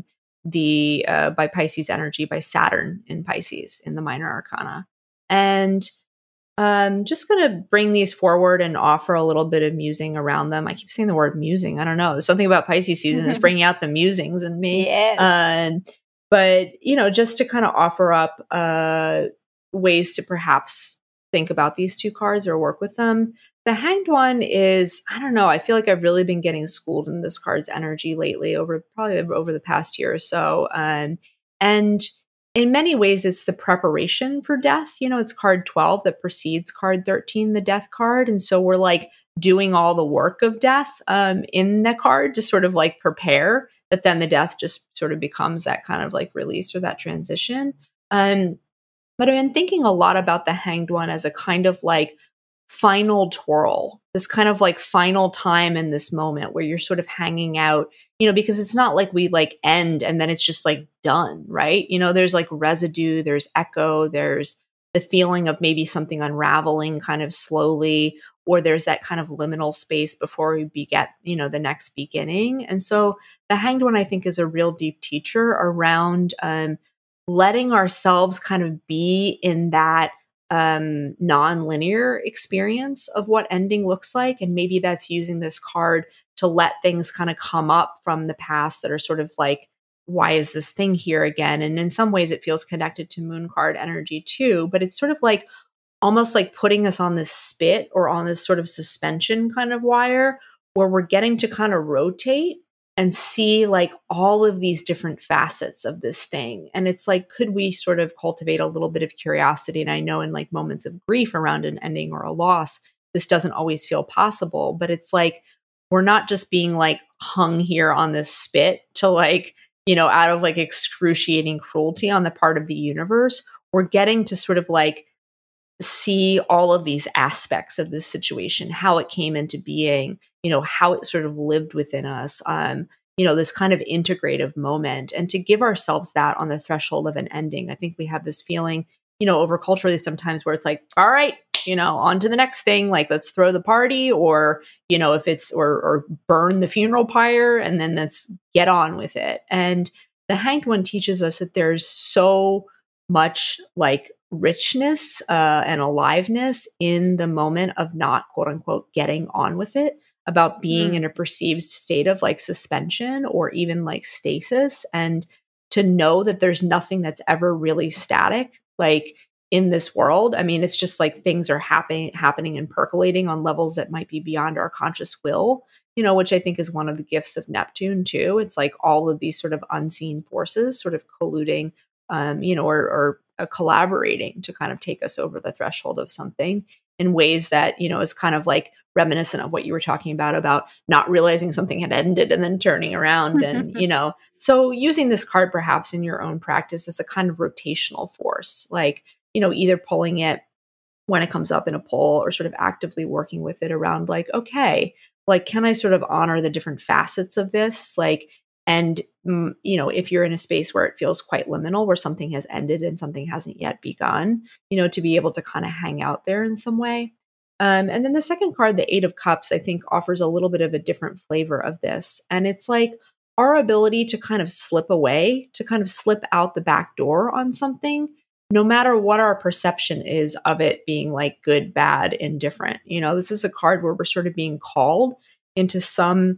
by Pisces energy, by Saturn in Pisces in the minor arcana. And just going to bring these forward and offer a little bit of musing around them. I keep saying the word musing. I don't know. There's something about Pisces season is bringing out the musings in me. Yes. But, just to kind of offer up ways to perhaps think about these two cards or work with them. The Hanged One is, I don't know, I feel like I've really been getting schooled in this card's energy lately over the past year or so. And in many ways, it's the preparation for death. It's card 12 that precedes card 13, the Death card. And so we're doing all the work of death in that card to sort of prepare that then the death just sort of becomes that kind of release or that transition. But I've been thinking a lot about the Hanged One as a kind of final twirl, this kind of final time in this moment where you're sort of hanging out, because it's not we end and then it's just done, right? There's residue, there's echo, there's the feeling of maybe something unraveling kind of slowly, or there's that kind of liminal space before we get, the next beginning. And so the Hanged One, I think, is a real deep teacher around letting ourselves kind of be in that non-linear experience of what ending looks like. And maybe that's using this card to let things kind of come up from the past that are sort of like, why is this thing here again? And in some ways it feels connected to moon card energy too, but it's sort of like almost like putting us on this spit or on this sort of suspension kind of wire where we're getting to kind of rotate and see like all of these different facets of this thing. And it's like, could we sort of cultivate a little bit of curiosity? And I know in like moments of grief around an ending or a loss, this doesn't always feel possible, but it's like, we're not just being like hung here on this spit to like, out of like excruciating cruelty on the part of the universe. We're getting to sort of like see all of these aspects of this situation, how it came into being, how it sort of lived within us, this kind of integrative moment, and to give ourselves that on the threshold of an ending. I think we have this feeling, over culturally sometimes where it's like, all right, on to the next thing, like let's throw the party or, if it's, or burn the funeral pyre and then let's get on with it. And the Hanged One teaches us that there's so much like richness and aliveness in the moment of not quote unquote getting on with it, about being in a perceived state of like suspension or even like stasis, and to know that there's nothing that's ever really static like in this world. I mean, it's just like things are happening and percolating on levels that might be beyond our conscious will, which I think is one of the gifts of Neptune too. It's like all of these sort of unseen forces sort of colluding, or collaborating to kind of take us over the threshold of something in ways that, is kind of like reminiscent of what you were talking about not realizing something had ended and then turning around. And, so using this card perhaps in your own practice as a kind of rotational force, like, either pulling it when it comes up in a poll or sort of actively working with it around like, okay, like, can I sort of honor the different facets of this? Like, and, if you're in a space where it feels quite liminal, where something has ended and something hasn't yet begun, to be able to kind of hang out there in some way. And then the second card, the Eight of Cups, I think offers a little bit of a different flavor of this. And it's like our ability to kind of slip away, to kind of slip out the back door on something, no matter what our perception is of it being like good, bad, indifferent. This is a card where we're sort of being called into some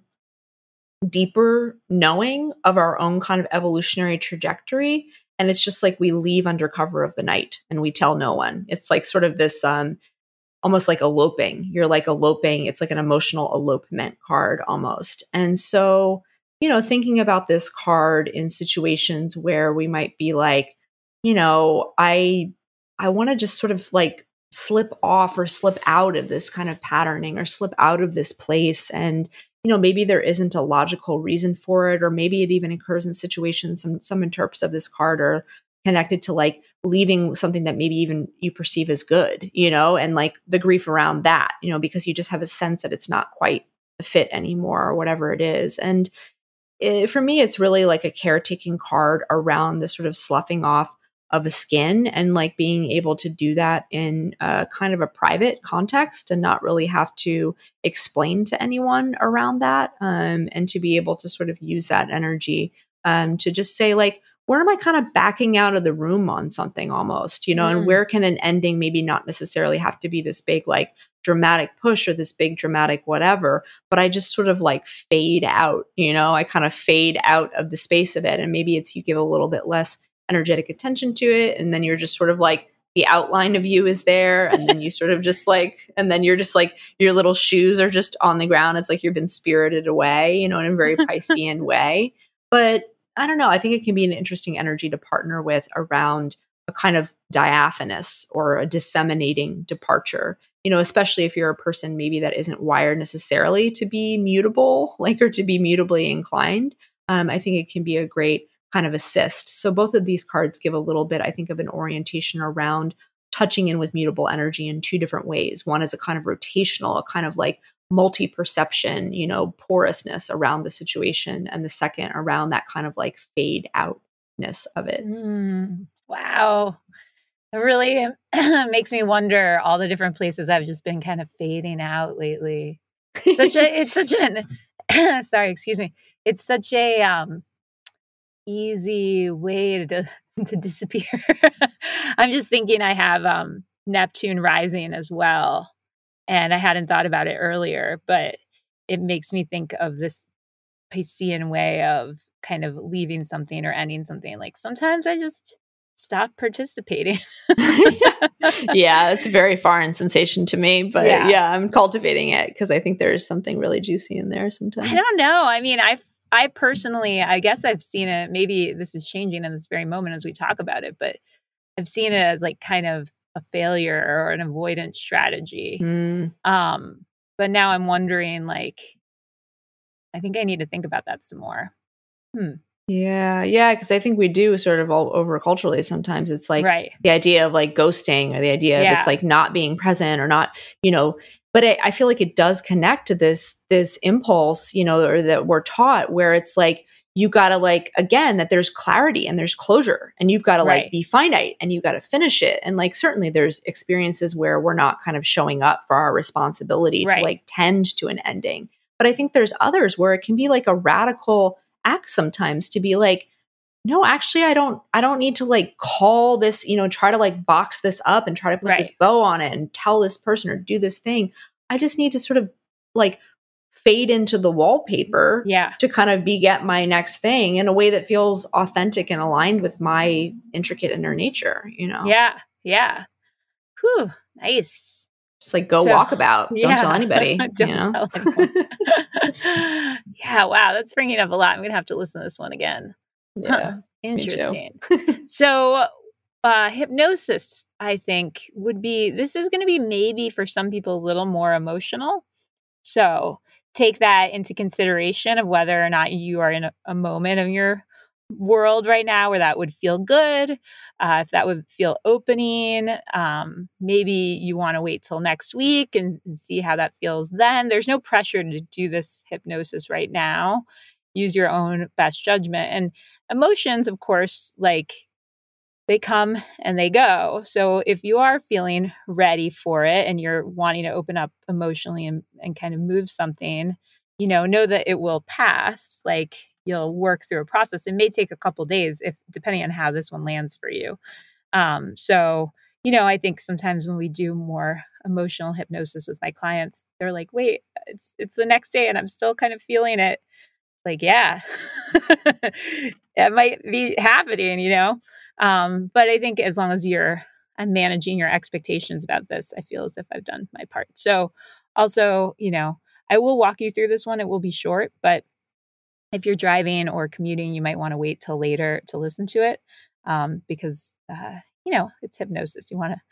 deeper knowing of our own kind of evolutionary trajectory. And it's just like we leave under cover of the night and we tell no one. It's like sort of this almost like eloping. You're like eloping. It's like an emotional elopement card almost. And so, thinking about this card in situations where we might be like, I want to just sort of like slip off or slip out of this kind of patterning or slip out of this place. And maybe there isn't a logical reason for it, or maybe it even occurs in situations. Some interprets of this card are connected to like leaving something that maybe even you perceive as good, and like the grief around that, because you just have a sense that it's not quite a fit anymore or whatever it is. And for me, it's really like a caretaking card around the sort of sloughing off of a skin and like being able to do that in kind of a private context and not really have to explain to anyone around that, and to be able to sort of use that energy to just say like, where am I kind of backing out of the room on something almost, and where can an ending maybe not necessarily have to be this big like dramatic push or this big dramatic whatever, but I just sort of like fade out, I kind of fade out of the space of it. And maybe it's you give a little bit less energetic attention to it, and then you're just sort of like the outline of you is there, and then you sort of just like, and then you're just like your little shoes are just on the ground. It's like you've been spirited away, in a very Piscean way. But I don't know, I think it can be an interesting energy to partner with around a kind of diaphanous or a disseminating departure, especially if you're a person maybe that isn't wired necessarily to be mutable, like, or to be mutably inclined. I think it can be a great kind of assist. So both of these cards give a little bit, I think, of an orientation around touching in with mutable energy in two different ways. One is a kind of rotational, a kind of like multi-perception, porousness around the situation. And the second around that kind of like fade outness of it. Wow. It really makes me wonder all the different places I've just been kind of fading out lately. It's such an, sorry, excuse me. It's such a, easy way to disappear. I'm just thinking I have Neptune rising as well. And I hadn't thought about it earlier, but it makes me think of this Piscean way of kind of leaving something or ending something. Like sometimes I just stop participating. Yeah, it's a very foreign sensation to me, but Yeah. I'm cultivating it because I think there's something really juicy in there sometimes. I don't know. I mean, I personally, I guess I've seen it. Maybe this is changing in this very moment as we talk about it, but I've seen it as like kind of a failure or an avoidance strategy. But now I'm wondering, like, I think I need to think about that some more. Yeah, because I think we do sort of all over culturally sometimes. It's like Right. the idea of like ghosting or the idea of it's like not being present or not, but I feel like it does connect to this impulse, or that we're taught where it's like you got to like, again, that there's clarity and there's closure and you've got to like be finite and you've got to finish it. And like certainly there's experiences where we're not kind of showing up for our responsibility to like tend to an ending. But I think there's others where it can be like a radical act sometimes to be like, no, actually, I don't need to like call this, try to like box this up and try to put this bow on it and tell this person or do this thing. I just need to sort of like fade into the wallpaper to kind of beget my next thing in a way that feels authentic and aligned with my intricate inner nature, Yeah. Whew, nice. Just like go walk about. Don't tell anybody. Don't tell anyone. Yeah, wow, that's bringing up a lot. I'm going to have to listen to this one again. Yeah. Interesting. So, hypnosis, I think, this is going to be maybe for some people a little more emotional. So, take that into consideration of whether or not you are in a moment of your world right now where that would feel good, if that would feel opening. Maybe you want to wait till next week and see how that feels then. There's no pressure to do this hypnosis right now. Use your own best judgment. And emotions, of course, like they come and they go. So if you are feeling ready for it and you're wanting to open up emotionally and kind of move something, know that it will pass. Like you'll work through a process. It may take a couple days depending on how this one lands for you. So, I think sometimes when we do more emotional hypnosis with my clients, they're like, wait, it's the next day and I'm still kind of feeling it. Like, yeah, it might be happening, but I think as long as I'm managing your expectations about this, I feel as if I've done my part. So also, I will walk you through this one. It will be short, but if you're driving or commuting, you might want to wait till later to listen to it because, it's hypnosis. You want to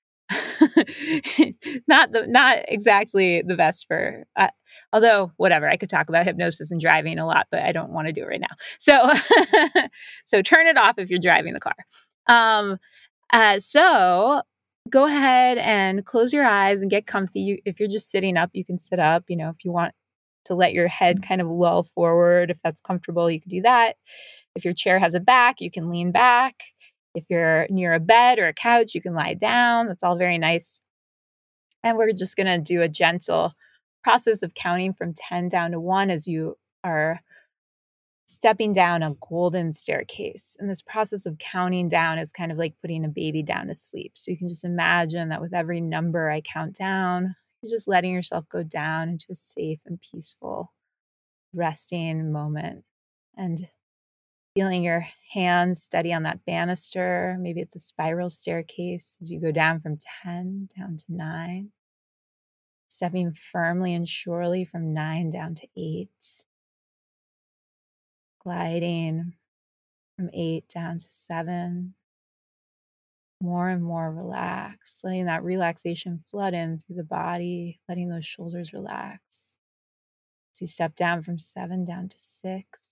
not exactly the best for although whatever, I could talk about hypnosis and driving a lot, but I don't want to do it right now. So so turn it off if you're driving the car. So go ahead and close your eyes and get comfy. If you're just sitting up, you can sit up. If you want to let your head kind of lull forward, if that's comfortable, you can do that. If your chair has a back, you can lean back. If you're near a bed or a couch, you can lie down. That's all very nice. And we're just going to do a gentle process of counting from 10 down to 1 as you are stepping down a golden staircase. And this process of counting down is kind of like putting a baby down to sleep. So you can just imagine that with every number I count down, you're just letting yourself go down into a safe and peaceful resting moment. And feeling your hands steady on that banister. Maybe it's a spiral staircase as you go down from 10 down to 9. Stepping firmly and surely from 9 down to 8. Gliding from 8 down to 7. More and more relaxed, letting that relaxation flood in through the body, letting those shoulders relax. As you step down from 7 down to 6.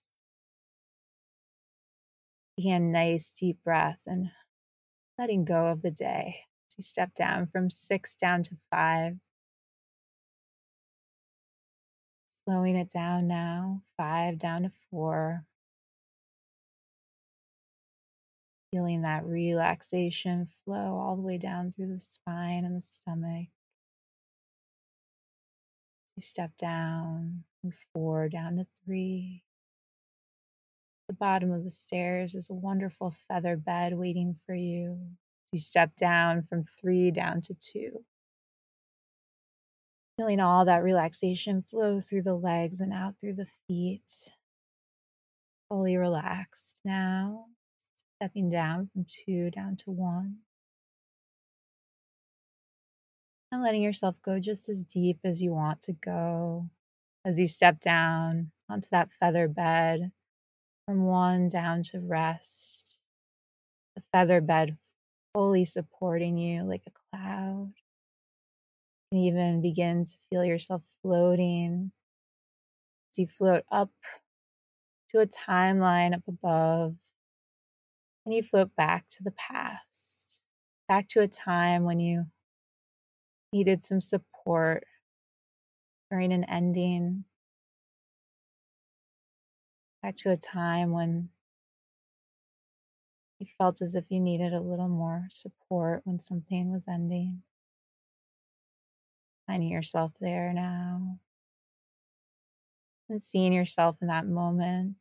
Again, nice deep breath and letting go of the day. As you step down from 6 down to 5. Slowing it down now, 5 down to 4. Feeling that relaxation flow all the way down through the spine and the stomach. You step down from 4 down to 3. The bottom of the stairs is a wonderful feather bed waiting for you. You step down from 3 down to 2. Feeling all that relaxation flow through the legs and out through the feet. Fully relaxed now. Stepping down from 2 down to 1. And letting yourself go just as deep as you want to go as you step down onto that feather bed from 1 down to rest. The feather bed fully supporting you like a cloud. And even begin to feel yourself floating as you float up to a timeline up above. And you float back to the past, back to a time when you needed some support during an ending, back to a time when you felt as if you needed a little more support when something was ending. Finding yourself there now and seeing yourself in that moment,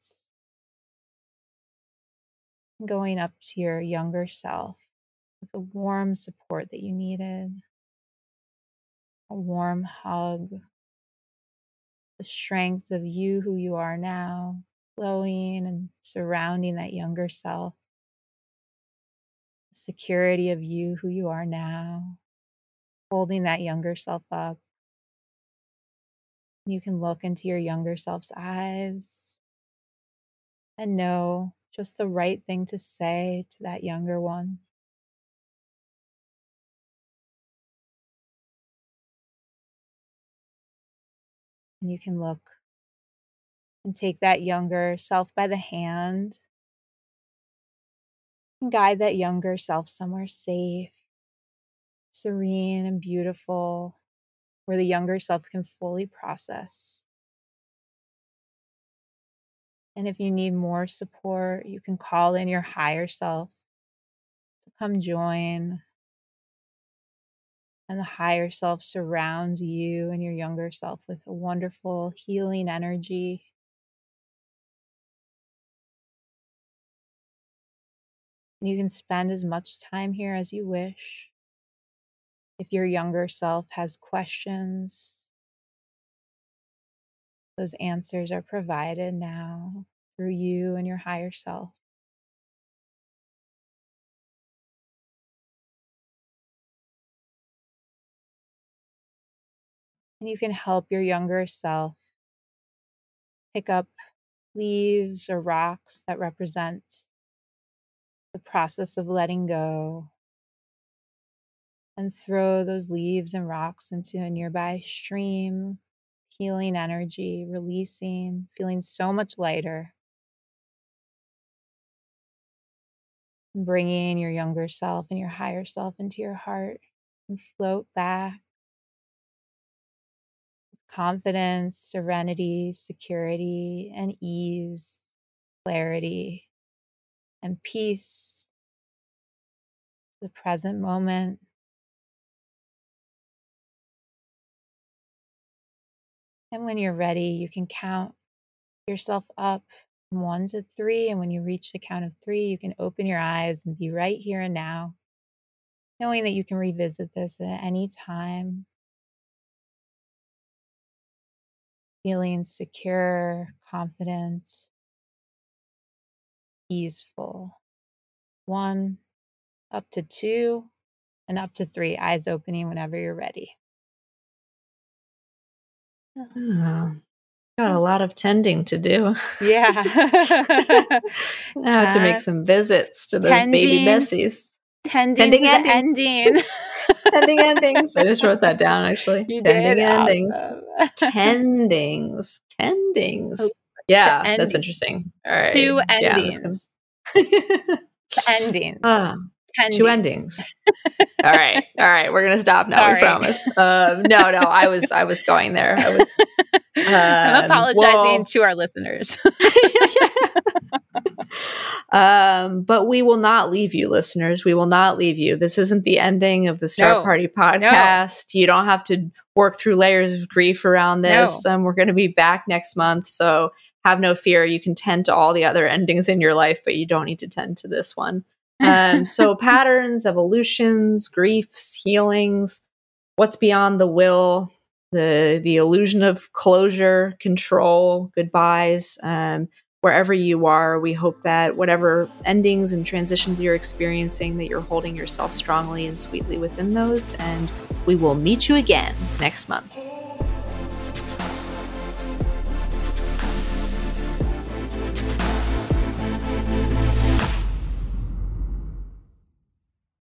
and going up to your younger self with the warm support that you needed, a warm hug, the strength of you who you are now, flowing and surrounding that younger self, the security of you who you are now, holding that younger self up. You can look into your younger self's eyes and know just the right thing to say to that younger one. And you can look and take that younger self by the hand and guide that younger self somewhere safe, serene, and beautiful, where the younger self can fully process. And if you need more support, you can call in your higher self to come join. And the higher self surrounds you and your younger self with a wonderful healing energy. And you can spend as much time here as you wish. If your younger self has questions, those answers are provided now through you and your higher self. And you can help your younger self pick up leaves or rocks that represent the process of letting go, and throw those leaves and rocks into a nearby stream, healing energy, releasing, feeling so much lighter. Bringing your younger self and your higher self into your heart and float back with confidence, serenity, security, and ease, clarity, and peace. The present moment. And when you're ready, you can count yourself up from 1 to 3. And when you reach the count of 3, you can open your eyes and be right here and now, knowing that you can revisit this at any time, feeling secure, confident, easeful. 1, up to 2, and up to 3. Eyes opening whenever you're ready. Oh, got a lot of tending to do. Yeah. I have to make some visits to those baby Bessies. Tending to the ending. Tending endings. I just wrote that down, actually. You tending did? endings. Awesome. Tendings. Yeah, that's interesting. All right. 2 endings. Endings. 2 endings. All right. We're gonna stop now. Sorry. We promise. No. I was going there. I'm apologizing to our listeners. But we will not leave you, listeners. We will not leave you. This isn't the ending of the Star Party podcast. No. You don't have to work through layers of grief around this. No. We're going to be back next month, so have no fear. You can tend to all the other endings in your life, but you don't need to tend to this one. So patterns, evolutions, griefs, healings, what's beyond the will, the illusion of closure, control, goodbyes. Wherever you are, we hope that whatever endings and transitions you're experiencing, that you're holding yourself strongly and sweetly within those. And we will meet you again next month.